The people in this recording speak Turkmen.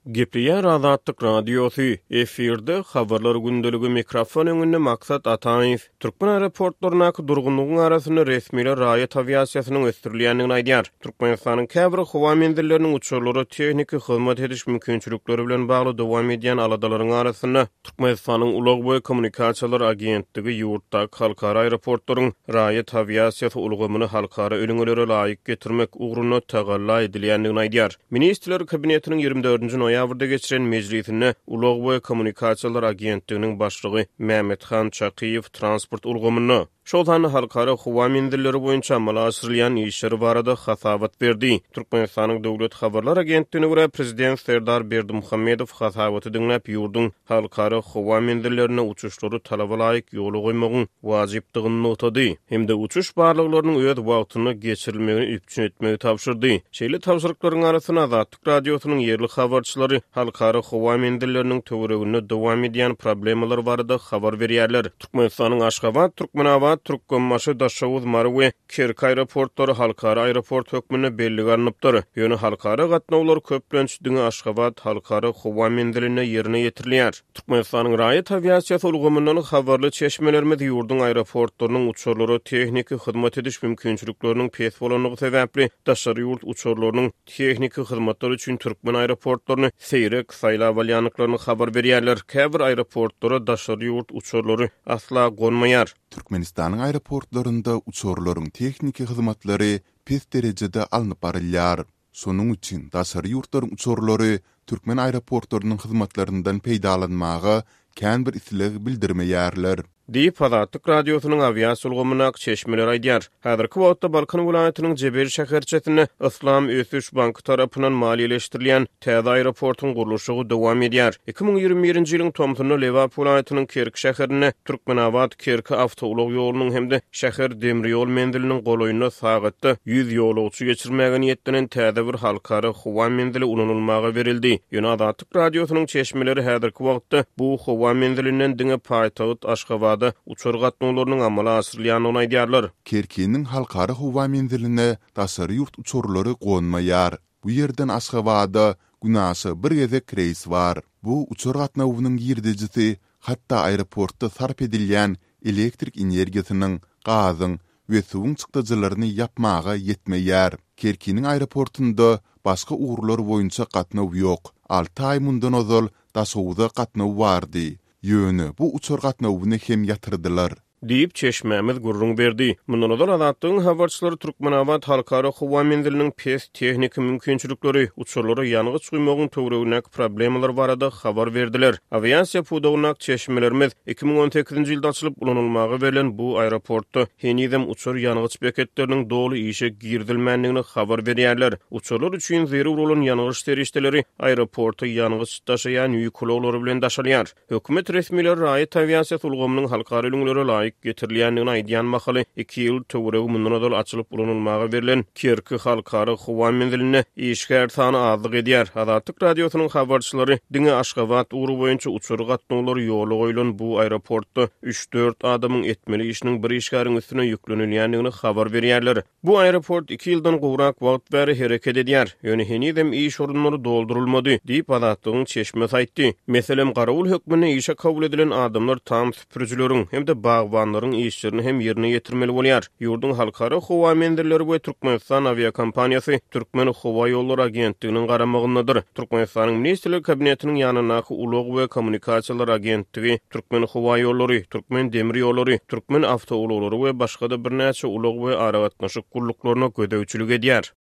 Gepliýär Azatlyk radiosu efirde habarlar gündöligi mikrofon öňünde maksat Ataýew Türkmen aeroportlarynaky durgunlygyň arasyny resmiler raýat aviasiýasynyň ösdürilýändigini aýdýar. Türkmenistanyň käbir howa mendilleriniň uçurlary tehnik hyzmat ediş mümkinçilikleri bilen bagly dowam edýän aladalaryň arasyna Türkmenistanyň Ulagboy Kommunikasiýalar Agentligi ýurtdaky halkara aeroportlaryň raýat aviasiýasy ulgamyny halkara öňelere laýyk getirmek ugruny tagalla edilýändigini aýdýar. Ministrler kabinetiniň 24-nji noýabrda geçiren mejlisinde Ulagboy Kommunikasiýalar Agentliginiň başlygy Mehmethan Çakyýew transport ulgamyny şoldan halkara howa mendilleri boýunça amala asyrylýan işleri barada hasabat berdi. Türkmenistanyň döwlet habarlar agentligine görä prezident Serdar Berdimuhammedow hasabaty diňläp ýurdun halkara howa mendillerine uçuşlary talaba laýyk ýoly goýmagyň wajypdygyny notady. Hemde uçuş barlyklarynyň öz wagtyny geçirilmegini üpçün etmegi tapşyrdy. Şeýle tapşyryklaryň arasyna Azatlyk radiosynyň ýerli habarçylary halkara howa mendilleriniň töwereginde dowam edýän problemalar barada habar berýärler. Türkmenistanyň Aşgabat, Türkmenabad, Türkmenmaşy, Daşawuz, Marwe, Kerk aeroportlary halkara aeroport hökmüne belli garanypdyr. Ýöne halkara gatnawlar köplenç diňe Aşgabat halkara howa mendiline ýerine ýetirilýär. Türkmenistanyň raýat aviasiýasy ulgamyndan habarly çeşmelerimiz ýurdun aeroportlarynyň uçurlary tehnik hyzmat ediş mümkinçilikleriniň pes bolanyny sebäpli daşary ýurt uçurlarynyň tehnik hyzmatlary üçin Türkmen aeroportlaryny seýrek saýlap alýanlyklaryny habar berýärler. Käbir aeroportlara daşary ýurt uçurlary asla gonmaýar. Türkmenistanyň aeroportlarynda uçurlaryň tehnik hyzmatlary pes derejede alınıp barylýar. Sonuň üçin daşary ýurtlaryň uçurlary Türkmen aeroportlarynyň hyzmatlaryndan peýdalanmagy kän bir isleg bildirmeýärler. Diýip Azatlyk radiosynyň aviasiýa ulgamyna çeşmeler aýdýar. Häzirki wagtda Balkan vilayatynyň Jebel şäherçesinde Islam Ösüş banky tarapyndan maliýeleşdirilýän täze aeroportyň gurulşy dowam edýär. 2021-nji ýylyň tomtuny Lewap vilayatynyň Kerk şäherine Türkmenabad Kerk awtoulag ýolunyň hemde şäher demir ýol mendiliniň golaýyna sagatda 100 ýolagçy geçirmäge niýetlenen täze bir halkara howa mendili ulanylmagy berildi. Ýöne Azatlyk radiosynyň çeşmeleri häzirki wagtda bu howa mendilinden diňe paýtagyt Aşgabat uçur gatnawlarynyň amala asyrylýanyny aýdýarlar. Kerkiniň halkara howa mendiline daşary ýurt uçurlary gonmaýar. Bu ýerden Aşgabada günasy bir gezek reis bar. Bu uçur gatnawynyň ýerdejisi hatda aeroportda sarp edilýän elektrik energiýasynyň, gazyň we suwuň çykdyjylaryny ýapmaga ýetmeýär. Kerkiniň aeroportunda başga uğurlar boýunça gatnaw ýok. 6 ay mundan ozal Daşawuzda gatnaw bardy. Ýöne bu uçur gatnawyny hem ýatyrdylar. Diýip çeşmämiz gurrun berdi. Mundan ozal Azatlygyň habarçylary Türkmenabad halkara howa mendiliniň pes tehnik mümkinçilikleri uçurlary ýanygy çyýmagyň töweregine problemalar barada habar berdiler. Aviasiýa pudagynak çeşmelerimiz 2018-nji ýylda açylyp ulanylmagy berilen bu aeroportda henizem uçur ýanygy beketleriniň dolu işe girdilmänligini habar berýärler. Uçurlar üçin zerur bolan ýanygy terişdeleri aeroporta ýanygy daşaýan ýük ulaglary bilen daşalýar. Hökümet resmileri raýat aviasiýasy ulgamynyň halkara öňelere getirilýändigini aýdýan mahaly 2 ýyl töweregi mundan ozal açylyp ulanylmagy berilen Kerk halkara howa mendiline işgär sany azlyk edýär. Azatlyk radiosynyň habarçylary diňe Aşgabat ugru boýunça uçur gatnawlary ýoly goýulan bu aeroportda 3-4 adamyň etmeli işiniň bir işgäriň üstüne ýüklenilýändigini habar berýärler. Bu aeroport 2 ýyldan gowrak wagt bäri hereket edýär. Ýöne henizem iş orunlary doldurulmady diýip Azatlygyň çeşmesi aýtdy. Meselem garawul hökmüne işe kabul edilen adamlar tam süpürjüleriň hem de bagwanlaryň işlerini hem ýerine ýetirmeli bolýar. Ýurdun halkara howa mendilleri we Türkmenistan aviakompaniýasy Türkmen Howa Ýolları Agentliginiň garamagyndadyr. Türkmenistanyň ministrler kabinetiniň ýanynaky Ulagboy Kommunikasiýalar Agentligi, Türkmen Howa Ýolları, Türkmen demir ýolları, Türkmen awtoulaglary we başga da birnäçe Ulagboy ara gatnaşyk guruluklaryna gödäwçilik edýär.